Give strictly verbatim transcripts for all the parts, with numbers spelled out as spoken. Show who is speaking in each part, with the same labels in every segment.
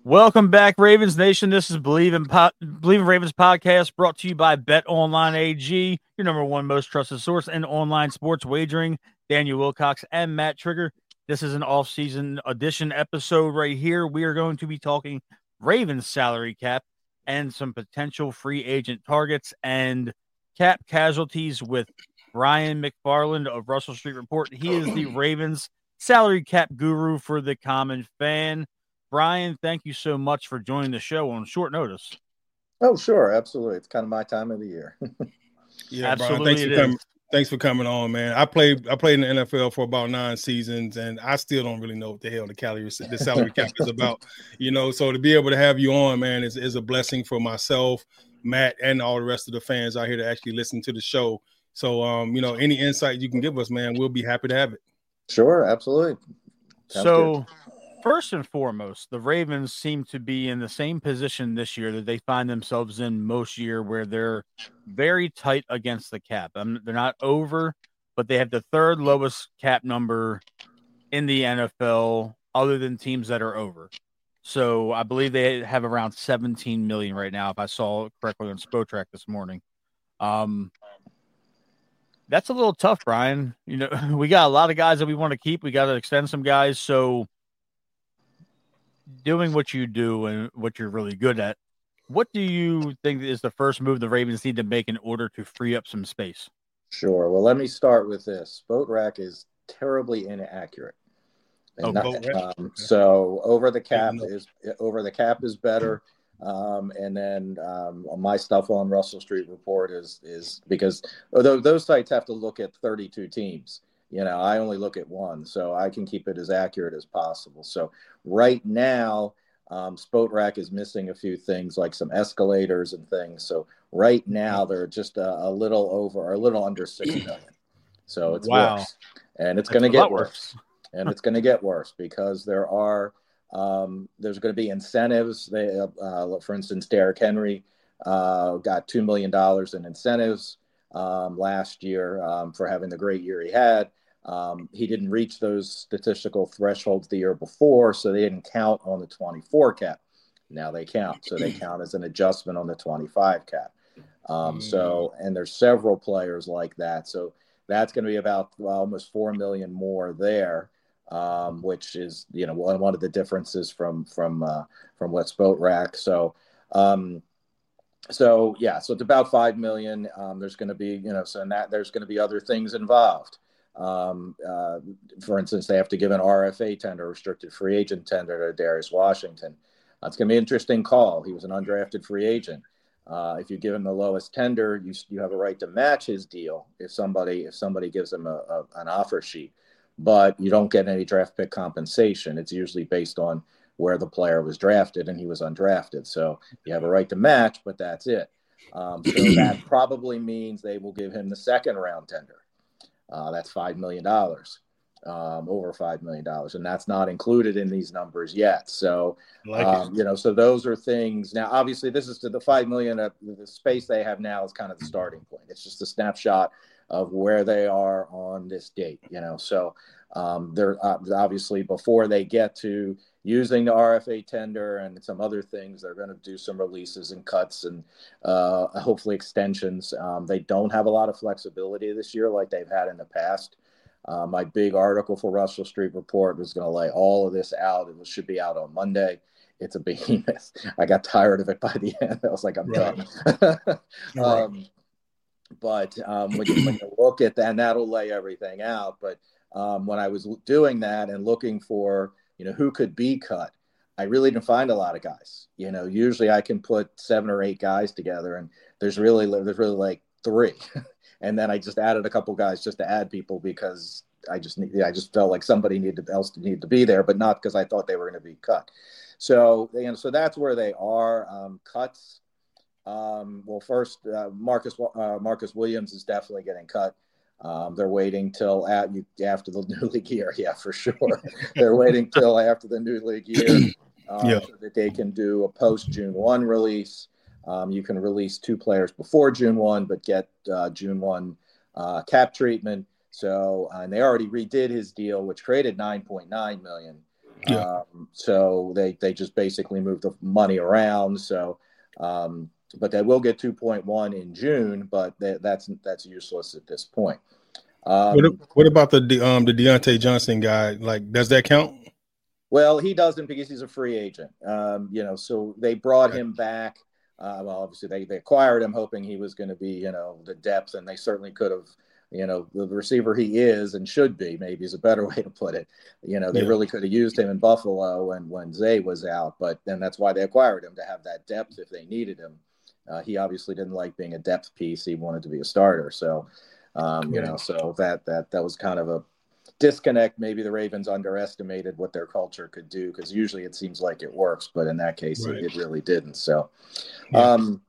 Speaker 1: Welcome back, Ravens Nation. This is Believe in po- Believe in Ravens podcast, brought to you by Bet Online A G, your number one most trusted source in online sports wagering. Daniel Wilcox and Matt Trigger. This is an off-season edition episode right here. We are going to be talking Ravens salary cap and some potential free agent targets and cap casualties with Brian McFarland of Russell Street Report. He is the Ravens salary cap guru for the common fan. Brian, thank you so much for joining the show on short notice.
Speaker 2: Oh, sure. Absolutely. It's kind of my time of the year.
Speaker 3: yeah,
Speaker 1: Absolutely,
Speaker 3: Brian, thanks
Speaker 1: it
Speaker 3: for coming.
Speaker 1: is.
Speaker 3: Thanks for coming on, man. I played I played in the N F L for about nine seasons, and I still don't really know what the hell the calorie the salary cap is about. You know, so to be able to have you on, man, is, is a blessing for myself, Matt, and all the rest of the fans out here to actually listen to the show. So, um, you know, any insight you can give us, man, we'll be happy to have it.
Speaker 2: Sure, absolutely. Sounds
Speaker 1: so,
Speaker 2: good.
Speaker 1: First and foremost, the Ravens seem to be in the same position this year that they find themselves in most year, where they're very tight against the cap. Um, they're not over, but they have the third lowest cap number in the N F L, other than teams that are over. So I believe they have around seventeen million right now, if I saw it correctly on Spotrac this morning. Um, that's a little tough, Brian. You know, we got a lot of guys that we want to keep. We got to extend some guys. So doing what you do and what you're really good at, what do you think is the first move the Ravens need to make in order to free up some space?
Speaker 2: Sure. Well, let me start with this. Spotrac is terribly inaccurate. And
Speaker 1: Oh,
Speaker 2: not,
Speaker 3: okay.
Speaker 2: um, so over the cap is over the cap is better. Um, and then um, my stuff on Russell Street Report is is because although those sites have to look at thirty-two teams, you know, I only look at one, so I can keep it as accurate as possible. So right now, um, Spotrac is missing a few things like some escalators and things. So right now they're just a, a little over or a little under six million. So it's
Speaker 1: wow.
Speaker 2: worse, and it's
Speaker 1: That's
Speaker 2: going to
Speaker 1: a
Speaker 2: get
Speaker 1: lot
Speaker 2: worse.
Speaker 1: worse.
Speaker 2: And it's going to get worse because there are um, there's going to be incentives. They, uh, for instance, Derrick Henry uh, got two million dollars in incentives um, last year um, for having the great year he had. Um, he didn't reach those statistical thresholds the year before, so they didn't count on the twenty-four cap. Now they count, so they count as an adjustment on the twenty-five cap. Um, so, and there's several players like that. So that's going to be about well, almost four million more there. Um, which is, you know, one, one of the differences from from uh, from what's Spotrac. So, um, so yeah, so it's about five million. Um, there's going to be, you know, so in that there's going to be other things involved. Um, uh, for instance, they have to give an R F A tender, restricted free agent tender, to Darius Washington. Uh, it's going to be an interesting call. He was an undrafted free agent. Uh, if you give him the lowest tender, you you have a right to match his deal if somebody if somebody gives him a, a, an offer sheet. But you don't get any draft pick compensation. It's usually based on where the player was drafted, and he was undrafted. So you have a right to match, but that's it. Um, so that probably means they will give him the second round tender. Uh, that's five million dollars, um, over five million dollars, and that's not included in these numbers yet. So,
Speaker 3: like
Speaker 2: um, you know, so those are things. Now, obviously, this is to the five million dollars. Uh, the space they have now is kind of the starting point. It's just a snapshot of where they are on this date, you know. So um, they're uh, obviously before they get to using the R F A tender and some other things, they're going to do some releases and cuts and uh, hopefully extensions. Um, they don't have a lot of flexibility this year like they've had in the past. Uh, my big article for Russell Street Report was going to lay all of this out. It should be out on Monday. It's a behemoth. I got tired of it by the end. I was like, I'm right. done. um, right. But um, when, you, when you look at that, and that'll lay everything out. But um, when I was doing that and looking for, you know, who could be cut, I really didn't find a lot of guys. You know, usually I can put seven or eight guys together, and there's really there's really like three. And then I just added a couple guys just to add people because I just need, I just felt like somebody needed else needed to be there, but not because I thought they were going to be cut. So, you know, so that's where they are. Um, cuts. Um, well, first, uh, Marcus uh, Marcus Williams is definitely getting cut. Um, they're waiting till at, after the new league year. Yeah, for sure. They're waiting till after the new league year um, yeah. so that they can do a post June first release. Um, you can release two players before June first, but get uh, June first uh, cap treatment. So, uh, and they already redid his deal, which created nine point nine million dollars.
Speaker 3: Yeah.
Speaker 2: Um, so they they just basically moved the money around. So, um, but they will get two point one in June, but they, that's that's useless at this point. Um,
Speaker 3: what, what about the um the Deontay Johnson guy? Like, does that count?
Speaker 2: Well, he doesn't because he's a free agent. Um, you know, so they brought him back. Uh, well, obviously they, they acquired him hoping he was going to be, you know, the depth, and they certainly could have, you know, the receiver he is and should be, maybe is a better way to put it. You know, they
Speaker 3: Yeah.
Speaker 2: really could have used him in Buffalo and when Zay was out, but then that's why they acquired him, to have that depth if they needed him. Uh, he obviously didn't like being a depth piece. He wanted to be a starter. So, um, you know, so that, that, that was kind of a disconnect. Maybe the Ravens underestimated what their culture could do, because usually it seems like it works, but in that case, right. it, it really didn't. So, yeah. um,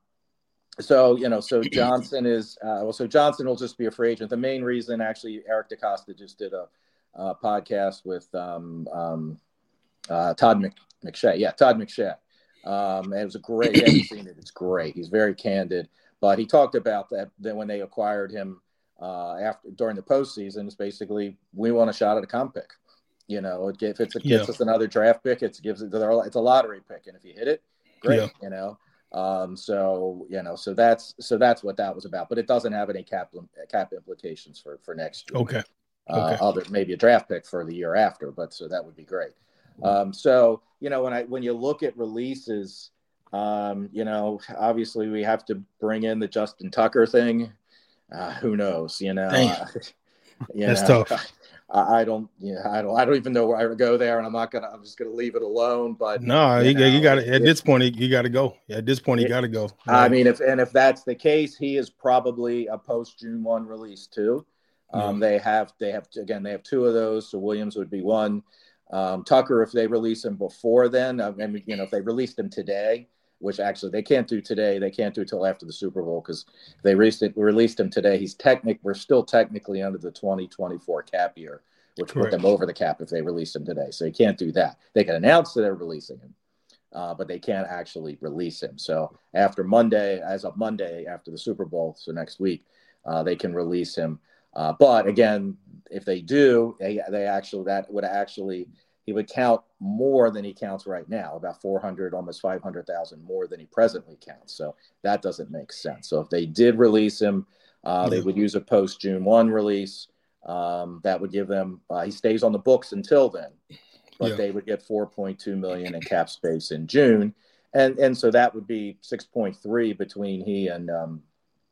Speaker 2: so you know, so Johnson is uh, well, so Johnson will just be a free agent. The main reason, actually, Eric DeCosta just did a, a podcast with um, um, uh, Todd Mc, McShay. Yeah, Todd McShay. Um, it was a great. You haven't seen it. It's great. He's very candid, but he talked about that. Then when they acquired him. Uh, after during the postseason, it's basically, we want a shot at a comp pick. You know, it, if it's, it gets yeah. us another draft pick, it gives it. It's a lottery pick, and if you hit it, great. Yeah. You know, um, so you know, so that's so that's what that was about. But it doesn't have any cap cap implications for for next year.
Speaker 3: Okay.
Speaker 2: Uh,
Speaker 3: okay.
Speaker 2: Other maybe a draft pick for the year after, but so that would be great. Um, so you know, when I when you look at releases, um, you know, obviously we have to bring in the Justin Tucker thing. Uh, who knows? You know, uh, you
Speaker 3: that's
Speaker 2: know,
Speaker 3: tough.
Speaker 2: I, I don't, you know, I don't, I don't even know where I would go there, and I'm not gonna. I'm just gonna leave it alone. But
Speaker 3: no, you, you, you got to. At this point, you got to go. At this point, you got to go.
Speaker 2: Right? I mean, if and if that's the case, he is probably a post June first release too. Um, yeah. They have, they have again, they have two of those. So Williams would be one. Um, Tucker, if they release him before then, I mean, you know, if they released him today. Which actually they can't do today. They can't do it till after the Super Bowl, because they released, it, released him today. He's technic. We're still technically under the twenty twenty-four cap year, which Correct. Put them over the cap if they released him today. So you can't do that. They can announce that they're releasing him, uh, but they can't actually release him. So after Monday, as of Monday, after the Super Bowl, so next week, uh, they can release him. Uh, but again, if they do, they, they actually that would actually. He would count more than he counts right now, about four hundred, almost five hundred thousand more than he presently counts. So that doesn't make sense. So if they did release him, uh, yeah. they would use a post June first release. Um, that would give them, uh, he stays on the books until then, but yeah. they would get four point two million dollars in cap space in June. And, and so that would be six point three between he and, um,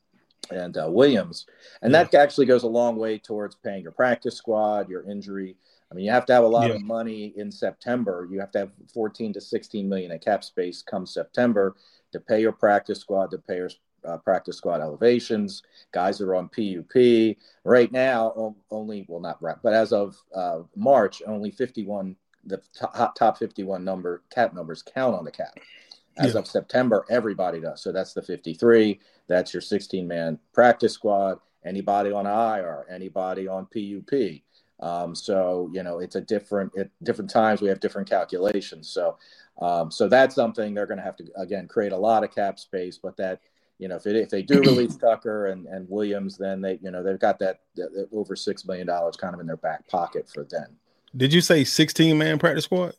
Speaker 2: and uh, Williams. And yeah. that actually goes a long way towards paying your practice squad, your injury. I mean, you have to have a lot yeah. of money in September. You have to have fourteen to sixteen million in cap space come September to pay your practice squad, to pay your uh, practice squad elevations, guys that are on P U P. Right now, only, well, not right, but as of uh, March, only fifty-one, the top, top fifty-one number cap numbers count on the cap. As yeah. of September, everybody does. So that's the fifty-three. That's your sixteen-man practice squad. Anybody on I R, anybody on P U P. Um, so, you know, it's a different, at different times we have different calculations. So, um, so that's something they're going to have to, again, create a lot of cap space, but that, you know, if it, if they do release Tucker and, and Williams, then they, you know, they've got that, that over six million dollars kind of in their back pocket for then.
Speaker 3: Did you say sixteen man practice squad?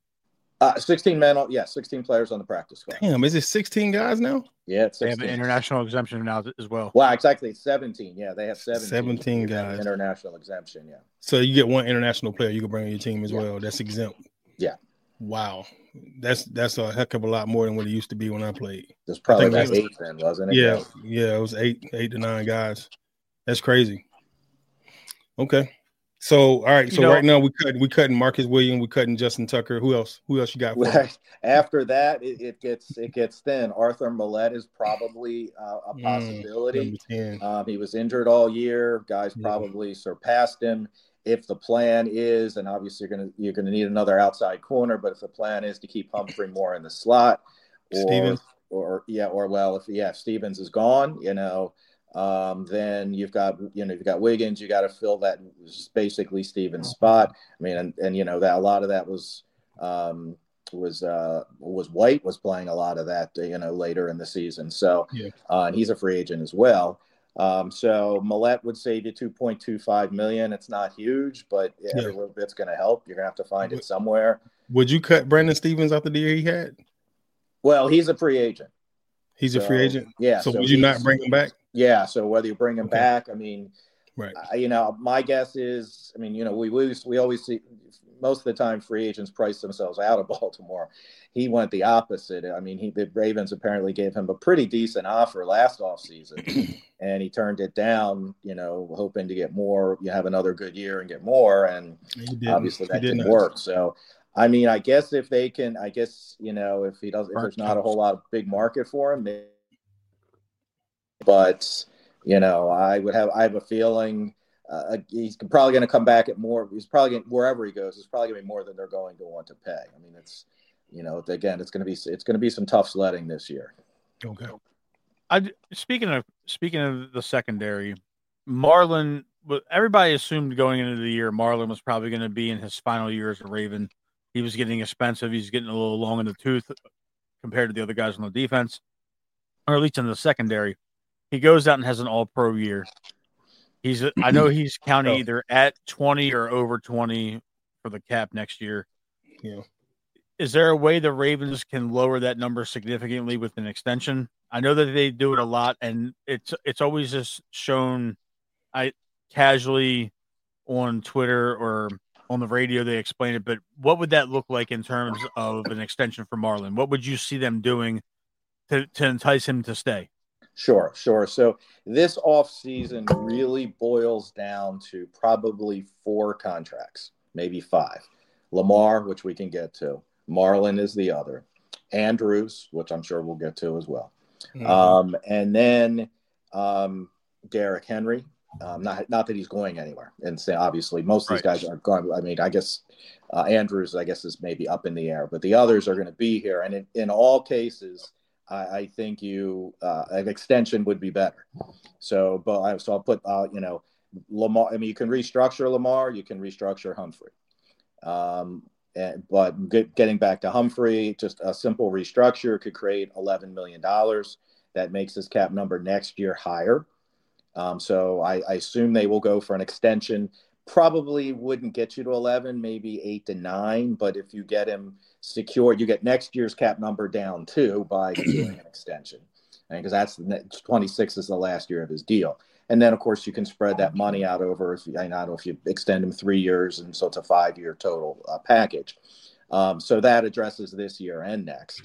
Speaker 2: Uh, sixteen men, yeah, sixteen players on the practice squad.
Speaker 3: Damn, is it sixteen guys now?
Speaker 2: Yeah, it's
Speaker 1: they have an international exemption now as well.
Speaker 2: Well, exactly, it's seventeen. Yeah, they have seventeen.
Speaker 3: seventeen guys.
Speaker 2: International exemption, yeah.
Speaker 3: So you get one international player you can bring on your team as yeah. well. That's exempt.
Speaker 2: Yeah.
Speaker 3: Wow, that's that's a heck of a lot more than what it used to be when I played.
Speaker 2: There's probably about eight then, wasn't it?
Speaker 3: Yeah, yeah, yeah, it was eight, eight to nine guys. That's crazy. Okay. So, all right. So you know, right now we cut we cutting Marcus Williams, we cutting Justin Tucker. Who else? Who else you got? For
Speaker 2: After that, it, it gets it gets thin. Arthur Millette is probably uh, a possibility. Mm, um, he was injured all year. Guys yeah. probably surpassed him. If the plan is, and obviously you're gonna you're gonna need another outside corner, but if the plan is to keep Humphrey more in the slot, or
Speaker 3: Stevens.
Speaker 2: or yeah, or well, if yeah, if Stevens is gone, you know. Um, then you've got, you know, you've got Wiggins, you got to fill that basically Stevens spot. I mean, and, and, you know, that a lot of that was, um, was, uh, was White was playing a lot of that, you know, later in the season. So, yeah. uh, and he's a free agent as well. Um, so Millette would save you two point two five million. It's not huge, but yeah, yeah. every little bit's going to help. You're gonna have to find it somewhere.
Speaker 3: Would you cut Brandon Stevens after the year he had?
Speaker 2: Well, he's a free agent.
Speaker 3: He's
Speaker 2: so,
Speaker 3: a free agent?
Speaker 2: Yeah.
Speaker 3: So, so would you not bring him back?
Speaker 2: Yeah. So whether you bring him okay. back, I mean,
Speaker 3: right.
Speaker 2: Uh, you know, my guess is, I mean, you know, we we, we always see most of the time free agents price themselves out of Baltimore. He went the opposite. I mean, he the Ravens apparently gave him a pretty decent offer last offseason, and he turned it down, you know, hoping to get more, you have another good year and get more. And obviously that didn't work. So, I mean, I guess if they can, I guess, you know, if he does, if there's not a whole lot of big market for him, maybe, but, you know, I would have, I have a feeling uh, he's probably going to come back at more. He's probably going wherever he goes, it's probably going to be more than they're going to want to pay. I mean, it's, you know, again, it's going to be, it's going to be some tough sledding this year.
Speaker 3: Okay.
Speaker 1: I, speaking of, speaking of the secondary, Marlon, everybody assumed going into the year, Marlon was probably going to be in his final year as a Raven. He was getting expensive. He's getting a little long in the tooth compared to the other guys on the defense, or at least in the secondary. He goes out and has an all-pro year. He's, I know he's counting either at twenty or over twenty for the cap next year.
Speaker 3: Yeah.
Speaker 1: Is there a way the Ravens can lower that number significantly with an extension? I know that they do it a lot, and it's it's always just shown, I casually on Twitter or on the radio they explain it. But what would that look like in terms of an extension for Marlon? What would you see them doing to to entice him to stay?
Speaker 2: Sure, sure. So this offseason really boils down to probably four contracts, maybe five. Lamar, which we can get to. Marlon is the other. Andrews, which I'm sure we'll get to as well. Mm-hmm. Um, and then um, Derrick Henry. Um, not not that he's going anywhere. And say obviously most of these right. guys aren't going. I mean, I guess uh, Andrews, I guess, is maybe up in the air, but the others are going to be here. And in, in all cases, I think you uh, an extension would be better. So, but I so I'll put uh, you know Lamar. I mean, you can restructure Lamar, you can restructure Humphrey. Um, and, but get, getting back to Humphrey, just a simple restructure could create eleven million dollars. That makes his cap number next year higher. Um, so I, I assume they will go for an extension. Probably wouldn't get you to eleven, maybe eight to nine. But if you get him secured, you get next year's cap number down too by doing an extension, because that's the twenty-six is the last year of his deal. And then of course you can spread that money out over. If you, I don't know if you extend him three years, and so it's a five-year total uh, package. Um, so that addresses this year and next.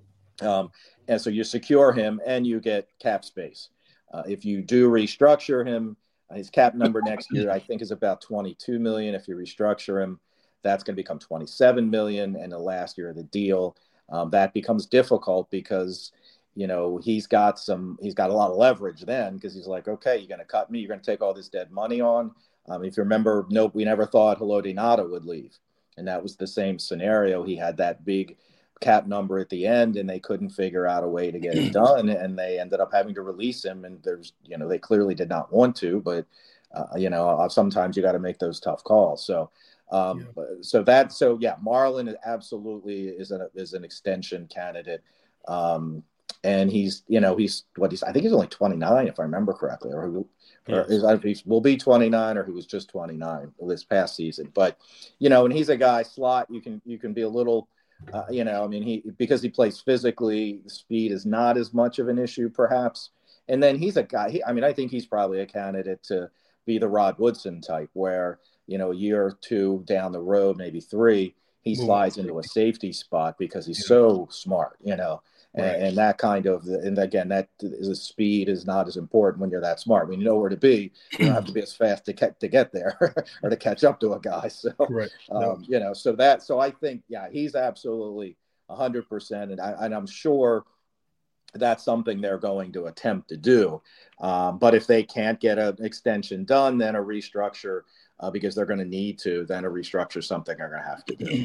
Speaker 2: Um, and so you secure him and you get cap space. Uh, if you do restructure him, his cap number next year, I think, is about twenty-two million. If you restructure him, that's going to become twenty-seven million. And the last year of the deal, um, that becomes difficult because, you know, he's got some, he's got a lot of leverage then, because he's like, okay, you're going to cut me. You're going to take all this dead money on. Um, if you remember, nope, we never thought Haloti Ngata would leave. And that was the same scenario. He had that big cap number at the end, and they couldn't figure out a way to get it done, and they ended up having to release him. And there's, you know, they clearly did not want to, but uh, you know, sometimes you got to make those tough calls. So, um, yeah. so that, so yeah, Marlon absolutely is an is an extension candidate, um, and he's, you know, he's what he's I think he's only twenty-nine if I remember correctly, or who. Or is, he will be twenty-nine, or he was just twenty-nine this past season. But, you know, and he's a guy slot. You can you can be a little. Uh, you know, I mean, he because he plays physically, speed is not as much of an issue, perhaps. And then he's a guy. He, I mean, I think he's probably a candidate to be the Rod Woodson type, where, you know, a year or two down the road, maybe three, he slides into a safety spot because he's so smart, you know, and, right. and that kind of. And again, that is speed is not as important when you're that smart. When you know where to be, you don't have to be as fast to get to get there or to catch up to a guy. So,
Speaker 3: right.
Speaker 2: um,
Speaker 3: no.
Speaker 2: you know, so that so I think, yeah, he's absolutely a hundred percent, and I and I'm sure that's something they're going to attempt to do. Um, but if they can't get an extension done, then a restructure, uh, because they're going to need to, then a restructure something they're going to have to do.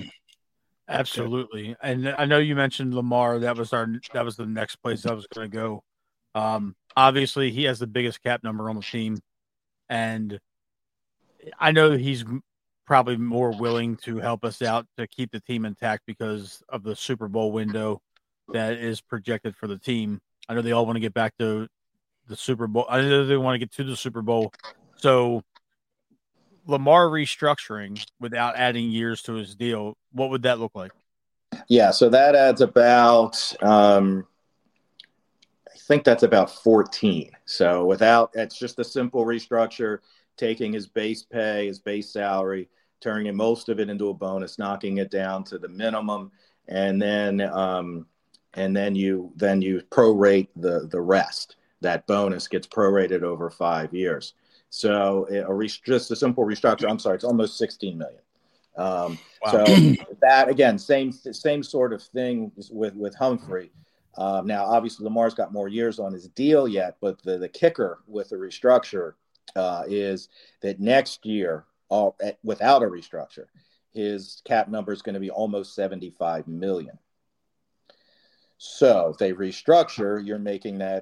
Speaker 1: Absolutely. And I know you mentioned Lamar. That was our, that was the next place I was going to go. Um, obviously he has the biggest cap number on the team, and I know he's probably more willing to help us out to keep the team intact because of the Super Bowl window that is projected for the team. I know they all want to get back to the Super Bowl. I know they want to get to the Super Bowl. So Lamar restructuring without adding years to his deal, what would that look like?
Speaker 2: Yeah, so that adds about, um, I think that's about fourteen. So without, it's just a simple restructure, taking his base pay, his base salary, turning most of it into a bonus, knocking it down to the minimum, and then um, and then you then you prorate the the rest. That bonus gets prorated over five years. So a re- just a simple restructure. I'm sorry, it's almost sixteen million. Um, wow. So that again, same same sort of thing with with Humphrey. Um, now, obviously, Lamar's got more years on his deal yet, but the the kicker with the restructure uh, is that next year, uh, without a restructure, his cap number is going to be almost seventy-five million. So if they restructure, you're making that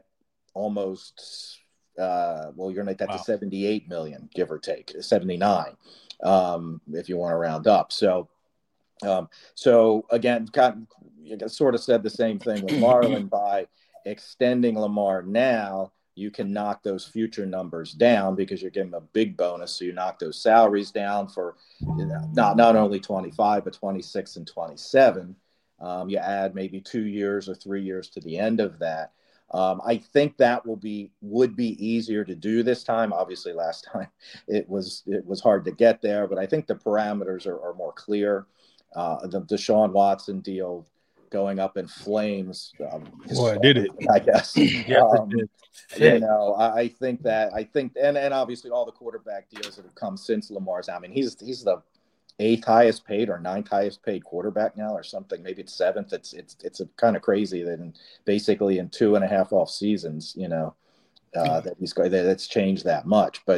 Speaker 2: almost. Uh, well, you're going to make that wow. to seventy-eight million, give or take, seventy-nine, um, if you want to round up. So, um, so again, kind of, sort of said the same thing with Marlon. By extending Lamar now, you can knock those future numbers down because you're giving him a big bonus. So you knock those salaries down for you know, not not only twenty-five but twenty-six and twenty-seven. Um, you add maybe two years or three years to the end of that. Um, I think that will be would be easier to do this time. Obviously, last time it was it was hard to get there, but I think the parameters are, are more clear. Uh, the Deshaun Watson deal going up in flames. Um,
Speaker 3: Boy, did it?
Speaker 2: I guess.
Speaker 1: Yes,
Speaker 2: um,
Speaker 1: it did.
Speaker 2: You know, I, I think that I think, and, and obviously all the quarterback deals that have come since Lamar's. I mean, he's he's the eighth highest paid or ninth highest paid quarterback now or something. Maybe it's seventh. It's it's it's a kind of crazy that in basically in two and a half off seasons, you know, uh, that he's that it's changed that much. But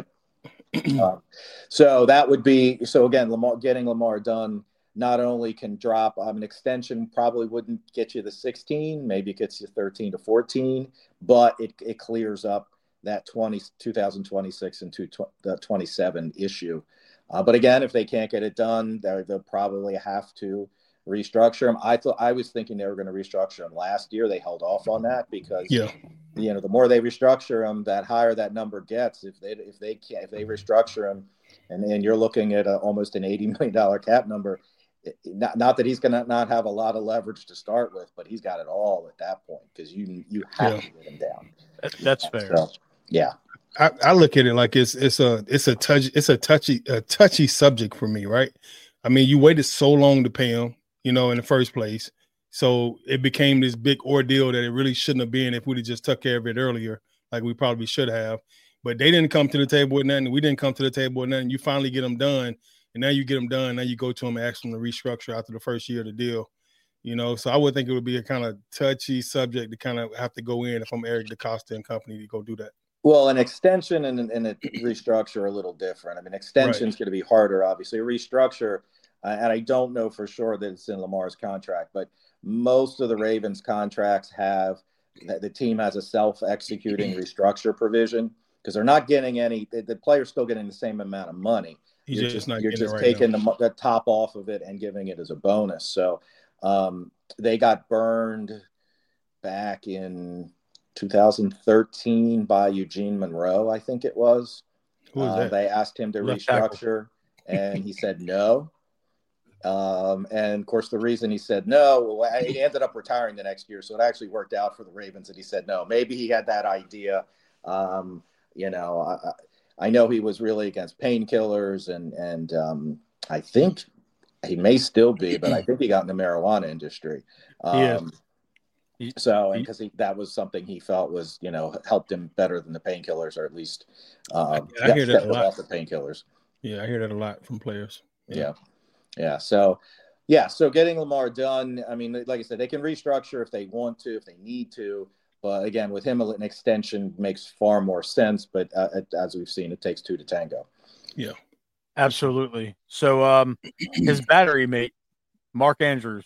Speaker 2: um, so that would be so again, Lamar getting Lamar done not only can drop um, an extension probably wouldn't get you the sixteen, maybe it gets you thirteen to fourteen, but it it clears up that twenty, twenty twenty-six and the twenty-seven issue. Uh, but again, if they can't get it done, they'll probably have to restructure them. I thought I was thinking they were going to restructure them last year. They held off on that because,
Speaker 3: yeah.
Speaker 2: you know, the more they restructure them, that higher that number gets. If they if they can't if they restructure them, and then you're looking at a, almost an eighty million dollar cap number. It, not not that he's going to not have a lot of leverage to start with, but he's got it all at that point because you you have yeah. to get him down.
Speaker 1: That, that's fair.
Speaker 2: So, yeah.
Speaker 3: I, I look at it like it's it's a it's a touch it's a touchy a touchy subject for me, right? I mean, you waited so long to pay him, you know, in the first place, so it became this big ordeal that it really shouldn't have been if we'd have just took care of it earlier, like we probably should have. But they didn't come to the table with nothing. We didn't come to the table with nothing. You finally get them done, and now you get them done. Now you go to them and ask them to restructure after the first year of the deal, you know. So I would think it would be a kind of touchy subject to kind of have to go in if I'm Eric DeCosta and company to go do that.
Speaker 2: Well, an extension and, and a restructure are a little different. I mean, extension is right. going to be harder, obviously. A restructure, uh, and I don't know for sure that it's in Lamar's contract, but most of the Ravens contracts have the team has a self-executing restructure provision because they're not getting any. The, the player's still getting the same amount of money.
Speaker 3: He's
Speaker 2: you're
Speaker 3: just,
Speaker 2: just,
Speaker 3: you're
Speaker 2: just
Speaker 3: right
Speaker 2: taking
Speaker 3: the,
Speaker 2: the, the top off of it and giving it as a bonus. So um, they got burned back in two thousand thirteen by Eugene Monroe, I think it was.
Speaker 3: Who was uh, that?
Speaker 2: They asked him to Left restructure, and he said no. Um, and, of course, the reason he said no, well, he ended up retiring the next year, so it actually worked out for the Ravens that he said no. Maybe he had that idea. Um, you know, I, I know he was really against painkillers, and, and um, I think he may still be, but I think he got in the marijuana industry. Um,
Speaker 3: yeah.
Speaker 2: So, and because that was something he felt was, you know, helped him better than the painkillers, or at least um,
Speaker 3: I, I hear that a lot.
Speaker 2: Off the painkillers.
Speaker 3: Yeah, I hear that a lot from players.
Speaker 2: Yeah. yeah, yeah. So, yeah. So, getting Lamar done. I mean, like I said, they can restructure if they want to, if they need to. But again, with him, an extension makes far more sense. But uh, as we've seen, it takes two to tango.
Speaker 3: Yeah,
Speaker 1: absolutely. So, um, his battery mate, Mark Andrews.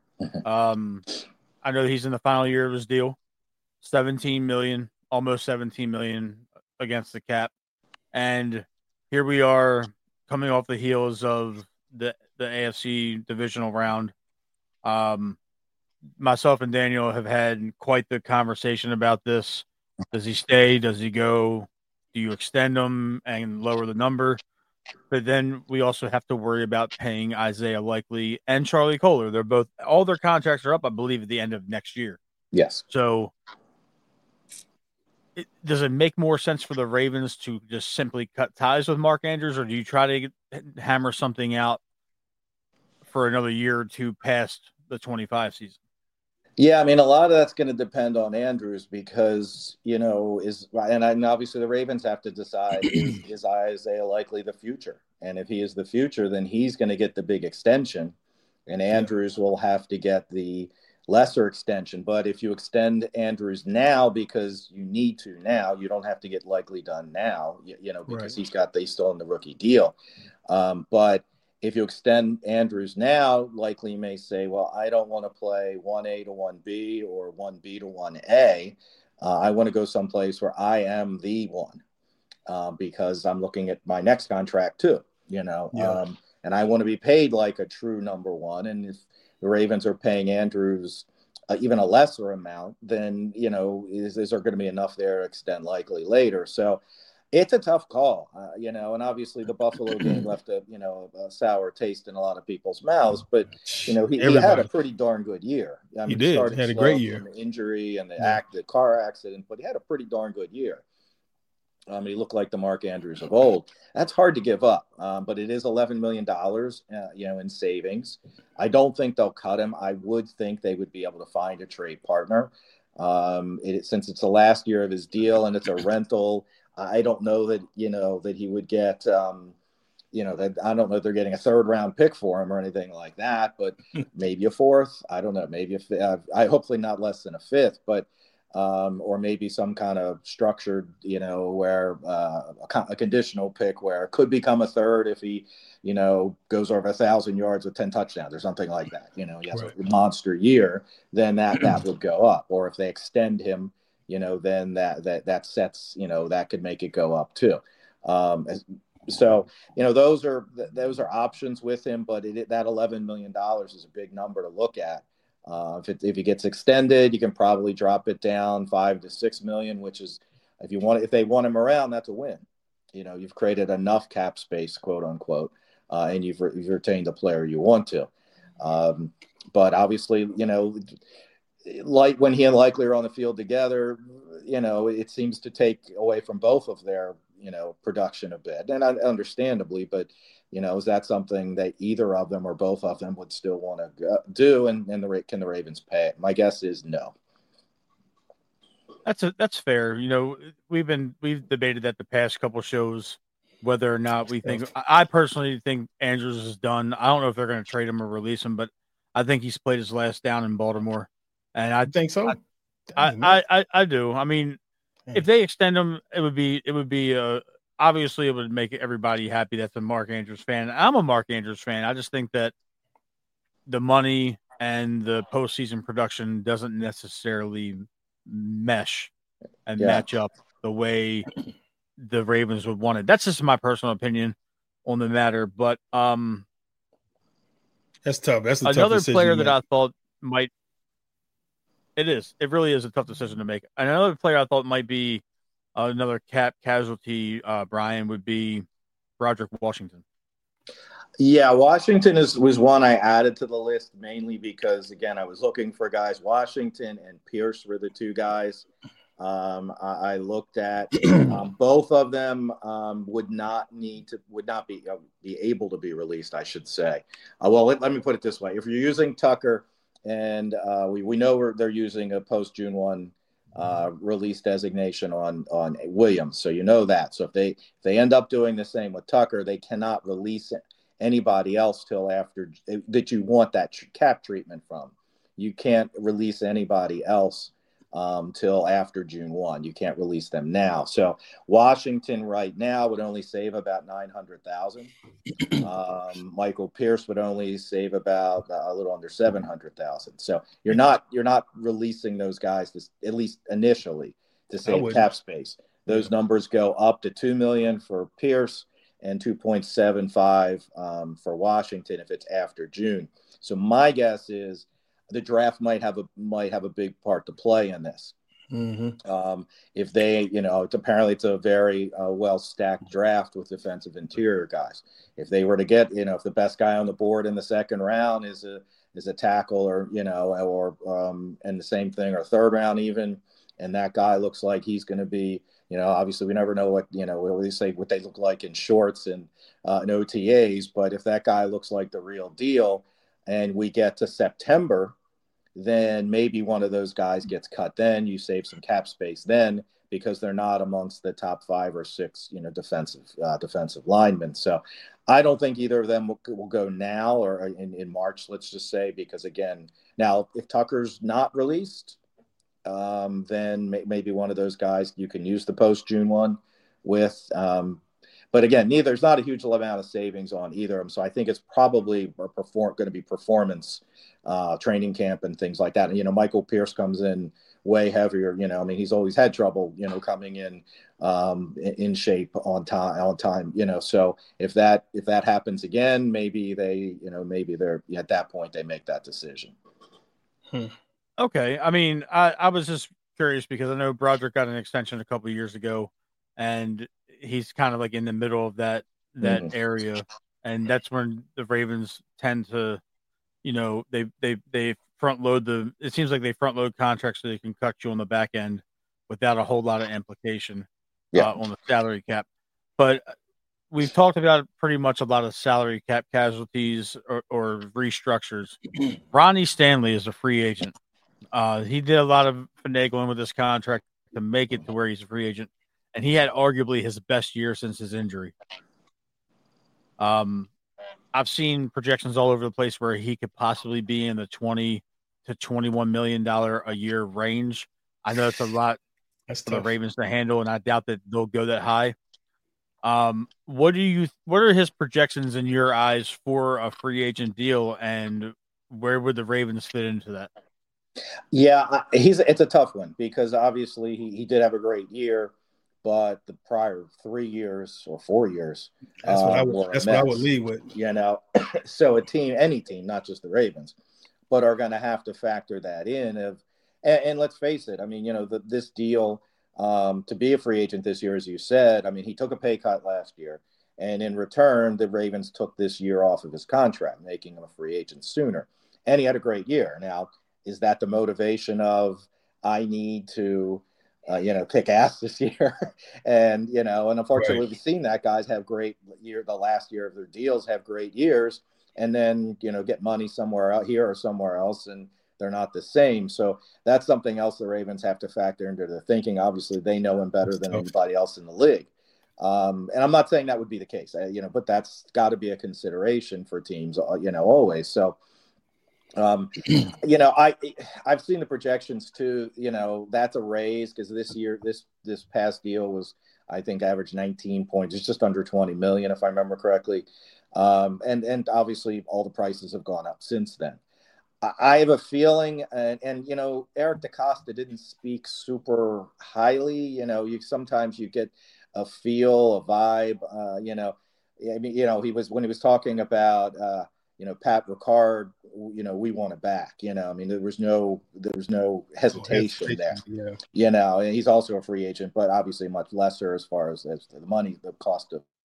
Speaker 1: Um. I know he's in the final year of his deal, seventeen million, almost seventeen million against the cap. And here we are coming off the heels of the, the A F C divisional round. Um, myself and Daniel have had quite the conversation about this. Does he stay? Does he go? Do you extend him and lower the number? But then we also have to worry about paying Isaiah Likely and Charlie Kohler. They're both all their contracts are up, I believe, at the end of next year.
Speaker 2: Yes.
Speaker 1: So it, does it make more sense for the Ravens to just simply cut ties with Mark Andrews, or do you try to get, hammer something out for another year or two past the twenty-five season?
Speaker 2: Yeah, I mean, a lot of that's going to depend on Andrews because, you know, is and, and obviously the Ravens have to decide is, is Isaiah Likely the future? And if he is the future, then he's going to get the big extension, and Andrews will have to get the lesser extension. But if you extend Andrews now because you need to now, you don't have to get Likely done now, you, you know, because right. he's got they still in the rookie deal. Um, but if you extend Andrews now, Likely may say, well, I don't want to play one A to one B or one B to one A. Uh, I want to go someplace where I am the one uh, because I'm looking at my next contract too, you know, yeah. um, and I want to be paid like a true number one. And if the Ravens are paying Andrews uh, even a lesser amount, then, you know, is, is there going to be enough there to extend Likely later? So it's a tough call, uh, you know, and obviously the Buffalo game left a, you know, a sour taste in a lot of people's mouths, but, you know, he, he had a pretty darn good year. I mean,
Speaker 3: he did. He had a great year.
Speaker 2: The injury and the yeah. act, the car accident, but he had a pretty darn good year. Um, he looked like the Mark Andrews of old. That's hard to give up, um, but it is eleven million dollars, uh, you know, in savings. I don't think they'll cut him. I would think they would be able to find a trade partner. Um, it, since it's the last year of his deal and it's a rental, I don't know that, you know, that he would get, um, you know, that I don't know if they're getting a third round pick for him or anything like that, but maybe a fourth. I don't know. Maybe a, uh, I hopefully not less than a fifth, but um, or maybe some kind of structured, you know, where uh, a, a conditional pick where it could become a third if he, you know, goes over a thousand yards with ten touchdowns or something like that. You know, he has right. a monster year, then that that would go up. Or if they extend him, you know, then that that that sets, you know, that could make it go up too. Um, so, you know, those are those are options with him, but it, that eleven million dollars is a big number to look at. Uh, if it, if he gets extended, you can probably drop it down five to six million, which is if you want if they want him around, that's a win. You know, you've created enough cap space, quote unquote, uh, and you've, you've retained the player you want to. Um, but obviously, you know, like when he and Likely are on the field together, you know, it seems to take away from both of their, you know, production a bit, and understandably, but, you know, is that something that either of them or both of them would still want to do? And, and the can the Ravens pay it? My guess is no.
Speaker 1: That's a, that's fair. You know, we've been, we've debated that the past couple shows, whether or not we think, I personally think Andrews is done. I don't know if they're going to trade him or release him, but I think he's played his last down in Baltimore. And I
Speaker 3: think so.
Speaker 1: I, I, I, I do. I mean, Damn. if they extend him, it would be, it would be, uh, obviously it would make everybody happy. That's a Mark Andrews fan. I'm a Mark Andrews fan. I just think that the money and the postseason production doesn't necessarily mesh and yeah. match up the way the Ravens would want it. That's just my personal opinion on the matter. But um,
Speaker 3: that's tough. That's a
Speaker 1: another
Speaker 3: tough
Speaker 1: player that I thought might. It is. It really is a tough decision to make. And another player I thought might be uh, another cap casualty, uh, Brian, would be Broderick Washington.
Speaker 2: Yeah, Washington is was one I added to the list mainly because, again, I was looking for guys. Washington and Pierce were the two guys um, I, I looked at. Um, both of them um, would not need to would not be uh, be able to be released, I should say. Uh, well, let, let me put it this way: if you're using Tucker, and uh, we we know we're, they're using a post June first uh, release designation on on Williams, so you know that. So if they if they end up doing the same with Tucker, they cannot release it. Anybody else till after that you want that cap treatment from. You can't release anybody else um, till after June first. You can't release them now. So Washington right now would only save about nine hundred thousand. Um, Michael Pierce would only save about uh, a little under seven hundred thousand. So you're not you're not releasing those guys to, at least initially, to save cap space. Those numbers go up to two million for Pierce and two point seven five um, for Washington if it's after June. So my guess is the draft might have a might have a big part to play in this.
Speaker 3: Mm-hmm.
Speaker 2: Um, if they, you know, it's apparently it's a very uh, well stacked draft with defensive interior guys. If they were to get, you know, if the best guy on the board in the second round is a is a tackle, or you know, or um, and the same thing, or third round even, and that guy looks like he's going to be, you know, obviously we never know what, you know, what they say what they look like in shorts and uh, in O T As, but if that guy looks like the real deal, and we get to September, then maybe one of those guys gets cut. Then you save some cap space then, because they're not amongst the top five or six, you know, defensive uh, defensive linemen. So I don't think either of them will, will go now or in, in March, let's just say, because again, now if Tucker's not released, um, then may, maybe one of those guys you can use the post June first with. Um, but again, neither, there's not a huge amount of savings on either of them. So I think it's probably perform, going to be performance uh, training camp and things like that. And, you know, Michael Pierce comes in way heavier, you know, I mean, he's always had trouble, you know, coming in um, in shape on time, on time, you know, so if that, if that happens again, maybe they, you know, maybe they're at that point, they make that decision.
Speaker 3: Hmm.
Speaker 1: Okay. I mean, I, I was just curious because I know Broderick got an extension a couple of years ago, and he's kind of like in the middle of that, that
Speaker 2: Mm-hmm.
Speaker 1: area. And that's when the Ravens tend to, you know, they, they, they front load the, it seems like they front load contracts so they can cut you on the back end without a whole lot of implication
Speaker 2: Yeah.
Speaker 1: uh, on the salary cap. But we've talked about pretty much a lot of salary cap casualties or, or restructures. Ronnie Stanley is a free agent. Uh, he did a lot of finagling with this contract to make it to where he's a free agent, and he had arguably his best year since his injury. Um, I've seen projections all over the place where he could possibly be in the twenty to twenty-one million dollars a year range. I know it's a lot
Speaker 3: That's
Speaker 1: for
Speaker 3: tough.
Speaker 1: the Ravens to handle, and I doubt that they'll go that high. Um, what do you, what are his projections in your eyes for a free agent deal, and where would the Ravens fit into that?
Speaker 2: Yeah, he's it's a tough one because obviously he, he did have a great year, but the prior three years or four years,
Speaker 3: That's what
Speaker 2: uh,
Speaker 3: I would.
Speaker 2: were a
Speaker 3: That's what I would
Speaker 2: mess,
Speaker 3: lead with.
Speaker 2: you know. So a team, any team, not just the Ravens, but are going to have to factor that in. Of and, and let's face it, I mean, you know, the, this deal um, to be a free agent this year, as you said, I mean, he took a pay cut last year, and in return, the Ravens took this year off of his contract, making him a free agent sooner, and he had a great year. Now, is that the motivation of I need to, uh, you know, kick ass this year? and, you know, and unfortunately, right. We've seen that guys have great year. The last year of their deals have great years, and then, you know, get money somewhere out here or somewhere else, and they're not the same. So that's something else the Ravens have to factor into their thinking. Obviously, they know him better than anybody else in the league. Um, and I'm not saying that would be the case, you know, but that's got to be a consideration for teams, you know, always. So, Um, you know, I I've seen the projections too. You know, that's a raise because this year, this this past deal was, I think, averaged nineteen points. It's just under twenty million, if I remember correctly. Um, and and obviously, all the prices have gone up since then. I, I have a feeling, and, and you know, Eric DeCosta didn't speak super highly. You know, you sometimes you get a feel, a vibe. Uh, you know, I mean, you know, he was when he was talking about. Uh, You know, Pat Ricard, you know, we want it back. You know, I mean, there was no, there was no hesitation, oh, hesitation there. Yeah. You know, and he's also a free agent, but obviously much lesser as far as, as the money, the cost of.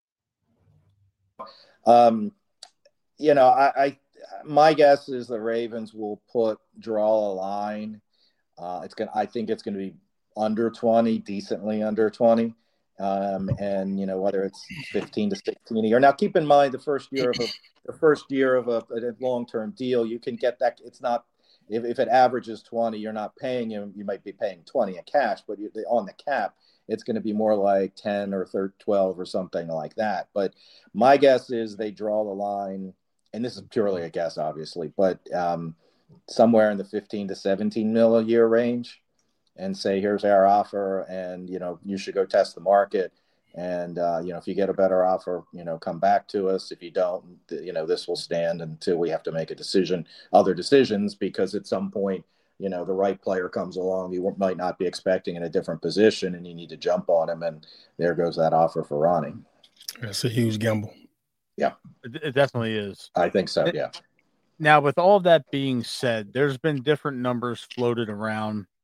Speaker 2: Um, you know, I, I, my guess is the Ravens will put draw a line. Uh, it's gonna, I think it's going to be under twenty, decently under twenty. Um, and you know, whether it's fifteen to sixteen a year. Now, keep in mind the first year of a the first year of a, a long-term deal, you can get that. It's not if, if it averages twenty, you're not paying him. You might be paying twenty in cash, but you, on the cap, it's going to be more like ten or thirteen, twelve or something like that. But my guess is they draw the line, and this is purely a guess, obviously, but um, somewhere in the fifteen to seventeen mil a year range. And say, here's our offer, and, you know, you should go test the market. And, uh, you know, if you get a better offer, you know, come back to us. If you don't, you know, this will stand until we have to make a decision, other decisions, because at some point, you know, the right player comes along you might not be expecting in a different position, and you need to jump on him. And there goes that offer for Ronnie.
Speaker 3: That's a huge gamble.
Speaker 2: Yeah.
Speaker 1: It definitely is.
Speaker 2: I think so, yeah.
Speaker 1: Now, with all of that being said, there's been different numbers floated around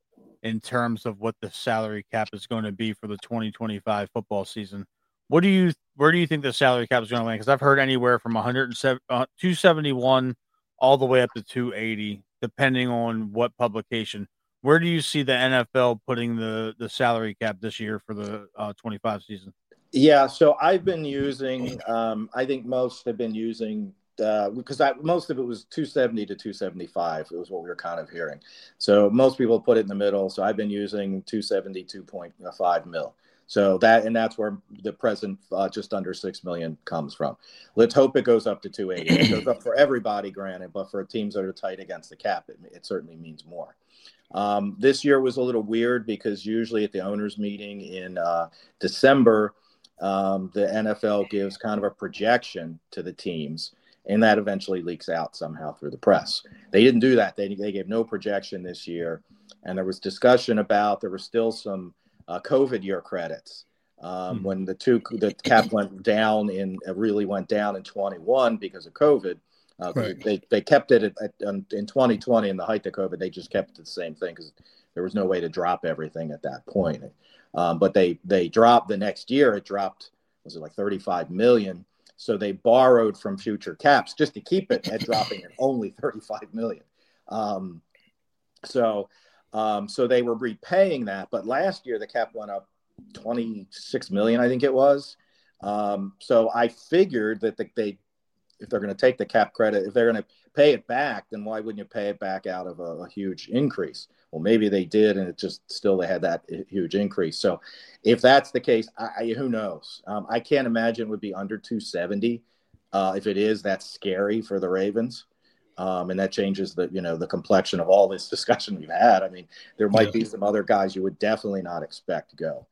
Speaker 1: in terms of what the salary cap is going to be for the twenty twenty-five football season. What do you, where do you think the salary cap is going to land? Because I've heard anywhere from one hundred seven, uh, two seventy-one all the way up to two eighty, depending on what publication. Where do you see the N F L putting the, the salary cap this year for the uh, twenty-five season?
Speaker 2: Yeah, so I've been using, um, I think most have been using, uh, because I, most of it was two seventy to two seventy-five. It was what we were kind of hearing. So most people put it in the middle. So I've been using two seventy, two point five mil. So that, and that's where the present uh, just under six million comes from. Let's hope it goes up to two eighty. It goes up for everybody, granted, but for teams that are tight against the cap, it, it certainly means more. Um, this year was a little weird because usually at the owners' meeting in uh, December, um, the N F L gives kind of a projection to the teams, and that eventually leaks out somehow through the press. They didn't do that. They, they gave no projection this year, and there was discussion about there were still some Uh, COVID year credits um, mm-hmm. when the two the cap went down in uh, really went down in twenty-one because of COVID. Uh, right. They they kept it at, at, in twenty twenty in the height of COVID. They just kept it the same thing because there was no way to drop everything at that point. Um, but they they dropped the next year. It dropped was it like thirty-five million. So they borrowed from future caps just to keep it at dropping at only thirty-five million. Um, so. Um, so they were repaying that, but last year the cap went up twenty-six million, I think it was. Um, so I figured that the, they, if they're going to take the cap credit, if they're going to pay it back, then why wouldn't you pay it back out of a, a huge increase? Well, maybe they did, and it just still they had that huge increase. So if that's the case, I, I, who knows? Um, I can't imagine it would be under two seventy. Uh, if it is, that's scary for the Ravens. Um, and that changes the, you know, the complexion of all this discussion we've had. I mean, there might yeah. be some other guys you would definitely not expect to go.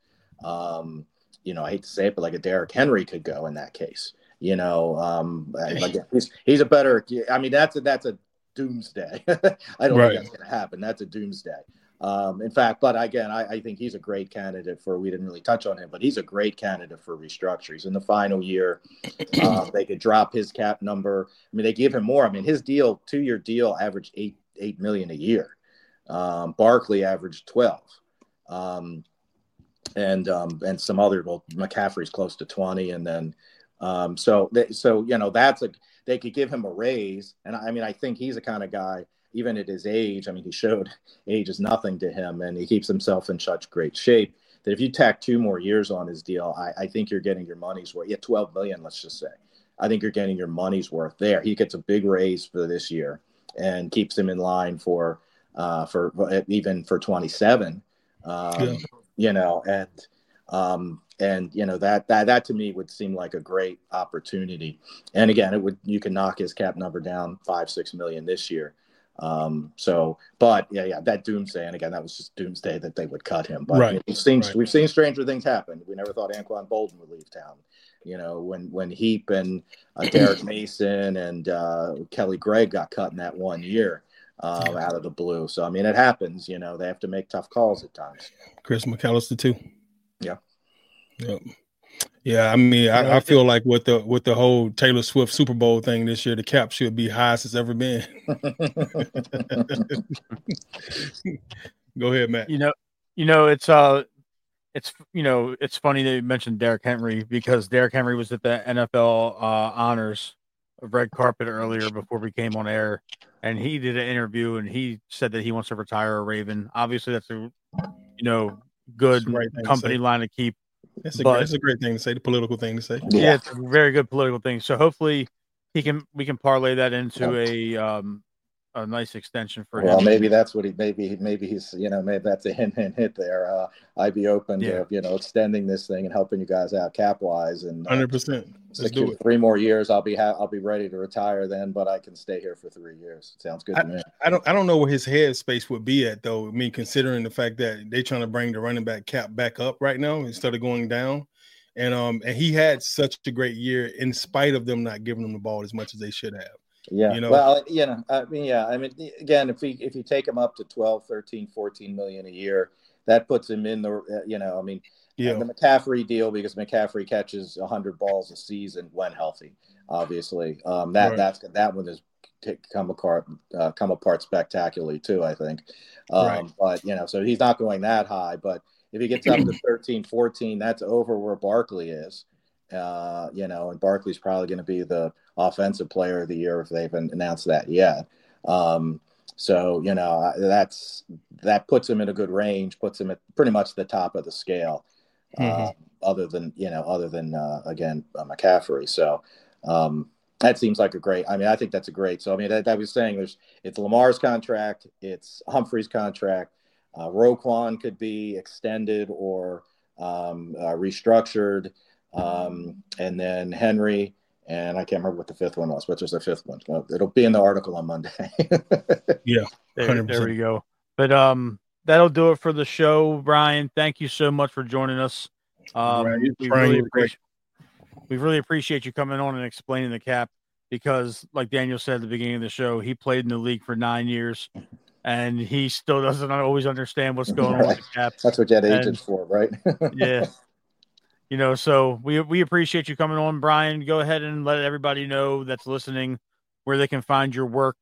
Speaker 2: Um, you know, I hate to say it, but like a Derrick Henry could go in that case. You know, um, like he's he's a better. I mean, that's a that's a doomsday. I don't right. think that's going to happen. That's a doomsday. Um, in fact, but again, I, I think he's a great candidate for, we didn't really touch on him, but he's a great candidate for restructure. He's in the final year. Uh, they could drop his cap number. I mean, they give him more. I mean, his deal, two-year deal averaged eight, eight million a year. Um, Barkley averaged twelve. Um, and, um, and some other, well, McCaffrey's close to twenty. And then, um, so, they, so, you know, that's a, they could give him a raise. And I mean, I think he's the kind of guy, even at his age, I mean, he showed age is nothing to him, and he keeps himself in such great shape that if you tack two more years on his deal, I, I think you're getting your money's worth. Yeah, twelve million, let's just say. I think you're getting your money's worth there. He gets a big raise for this year and keeps him in line for uh, for even for twenty-seven. Um, yeah. You know, and um, and you know that that that to me would seem like a great opportunity. And again, it would you can knock his cap number down five six million this year. Um, so, but yeah, yeah, that doomsday. And again, that was just doomsday that they would cut him. But right. you know, we've seen, right. we've seen stranger things happen. We never thought Anquan Bolden would leave town. You know, when, when Heap and uh, Derek Mason and uh, Kelly Gregg got cut in that one year uh, yeah. out of the blue. So, I mean, it happens, you know, they have to make tough calls at times.
Speaker 3: Chris McAllister too.
Speaker 2: Yeah.
Speaker 3: Yep. Yeah, I mean, I, I feel like with the with the whole Taylor Swift Super Bowl thing this year, the cap should be highest it's ever been. Go ahead, Matt.
Speaker 1: You know, you know, it's uh, it's you know, it's funny that you mentioned Derrick Henry because Derrick Henry was at the N F L uh, honors red carpet earlier before we came on air, and he did an interview and he said that he wants to retire a Raven. Obviously, that's a you know good right company line to keep.
Speaker 3: That's a, but, that's a great thing to say, the political thing to say.
Speaker 1: Yeah. yeah, it's a very good political thing. So hopefully he can we can parlay that into a um a nice extension for
Speaker 2: well,
Speaker 1: him.
Speaker 2: Well, maybe that's what he maybe maybe he's you know maybe that's a hint hint hit there. Uh, I'd be open yeah. to you know extending this thing and helping you guys out cap wise and
Speaker 3: hundred uh, percent. Let's do it.
Speaker 2: Three more years, I'll be ha- I'll be ready to retire then, but I can stay here for three years. Sounds good
Speaker 3: I,
Speaker 2: to me.
Speaker 3: I don't I don't know where his head space would be at though. I mean, considering the fact that they're trying to bring the running back cap back up right now instead of going down. And um and he had such a great year in spite of them not giving him the ball as much as they should have.
Speaker 2: Yeah.
Speaker 3: You know?
Speaker 2: Well, you know, I mean, yeah, I mean, again, if we if you take him up to twelve, thirteen, fourteen million a year, that puts him in the, you know, I mean, yeah. the McCaffrey deal because McCaffrey catches one hundred balls a season when healthy, obviously. Um, that right. that's that one is take, come apart, uh, come apart spectacularly too, I think. Um, right. But, you know, so he's not going that high. But if he gets up to thirteen, fourteen, that's over where Barkley is. Uh, you know, and Barkley's probably going to be the offensive player of the year if they haven't announced that yet. Um, so, you know, that's that puts him in a good range, puts him at pretty much the top of the scale, mm-hmm. uh, other than, you know, other than, uh, again, uh, McCaffrey. So um, that seems like a great, I mean, I think that's a great. So, I mean, that, that was saying there's, it's Lamar's contract, it's Humphrey's contract. Uh, Roquan could be extended or um, uh, restructured. Um, and then Henry, and I can't remember what the fifth one was, but there's a fifth one. Well, it'll be in the article on Monday.
Speaker 3: Yeah,
Speaker 1: there, there we go. But um, that'll do it for the show, Brian. Thank you so much for joining us. Um,
Speaker 3: Brian,
Speaker 1: we
Speaker 3: Brian,
Speaker 1: really appreciate we really appreciate you coming on and explaining the cap because, like Daniel said at the beginning of the show, he played in the league for nine years. And he still doesn't always understand what's going on with the cap.
Speaker 2: That's what you had agents and, for, right?
Speaker 1: Yeah. You know, so we we appreciate you coming on, Brian. Go ahead and let everybody know that's listening where they can find your work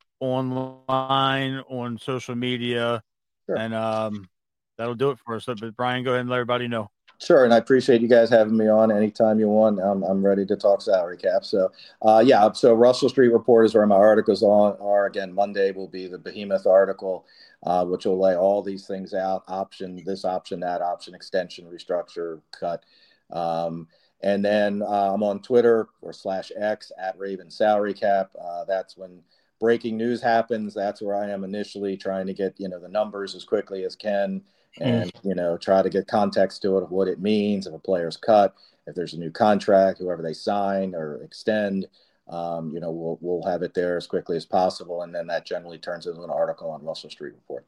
Speaker 1: online, on social media. Sure. And um, that'll do it for us. But Brian, go ahead and let everybody know.
Speaker 2: Sure, and I appreciate you guys having me on anytime you want. I'm, I'm ready to talk salary cap. So, uh, yeah, so Russell Street Report is where my articles on are. Again, Monday will be the Behemoth article, uh, which will lay all these things out, option, this option, that option, extension, restructure, cut. Um, and then uh, I'm on Twitter or slash X at Raven Salary Cap. Uh, that's when breaking news happens. That's where I am initially trying to get, you know, the numbers as quickly as can. And, you know, try to get context to it of what it means if a player's cut, if there's a new contract, whoever they sign or extend, um, you know, we'll we'll have it there as quickly as possible. And then that generally turns into an article on Russell Street Report.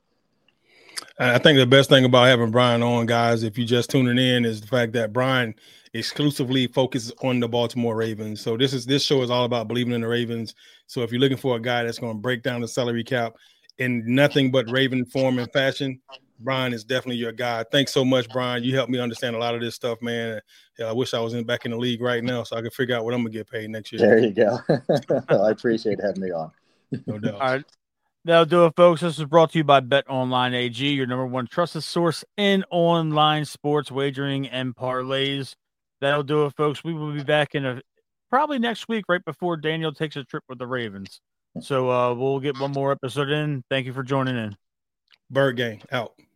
Speaker 3: I think the best thing about having Brian on, guys, if you just tuning in, is the fact that Brian exclusively focuses on the Baltimore Ravens. So this is this show is all about believing in the Ravens. So if you're looking for a guy that's going to break down the salary cap in nothing but Raven form and fashion, Brian is definitely your guy. Thanks so much, Brian. You helped me understand a lot of this stuff, man. Yeah, I wish I was in back in the league right now so I could figure out what I'm gonna get paid next year.
Speaker 2: There you go. I appreciate having me on.
Speaker 3: No doubt.
Speaker 1: All right. That'll do it, folks. This is brought to you by BetOnline A G, your number one trusted source in online sports wagering and parlays. That'll do it, folks. We will be back in a probably next week, right before Daniel takes a trip with the Ravens. So uh, we'll get one more episode in. Thank you for joining in.
Speaker 3: Bird Gang out.